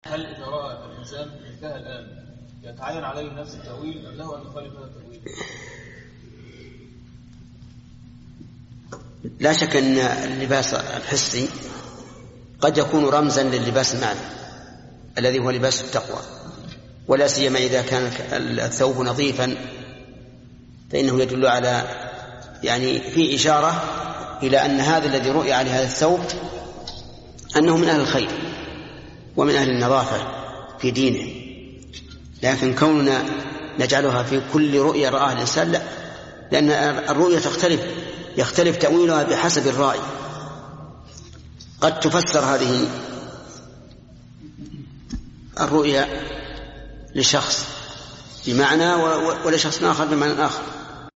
هل إذا رأى الإنسان انتهى الآن يتعين عليه نفس التأويل أم له أن يخالف هذا التأويل؟ لا شك أن اللباس الحسي قد يكون رمزا لللباس المعنى الذي هو لباس التقوى، ولا سيما إذا كان الثوب نظيفا فإنه يدل على في إشارة إلى أن هذا الذي رؤي عليه هذا الثوب أنه من أهل الخير ومن أهل النظافة في دينه. لكن كوننا نجعلها في كل رؤية رآها الإنسان لا، لأن الرؤية يختلف تأويلها بحسب الرأي. قد تفسر هذه الرؤية لشخص بمعنى ولشخص آخر بمعنى آخر.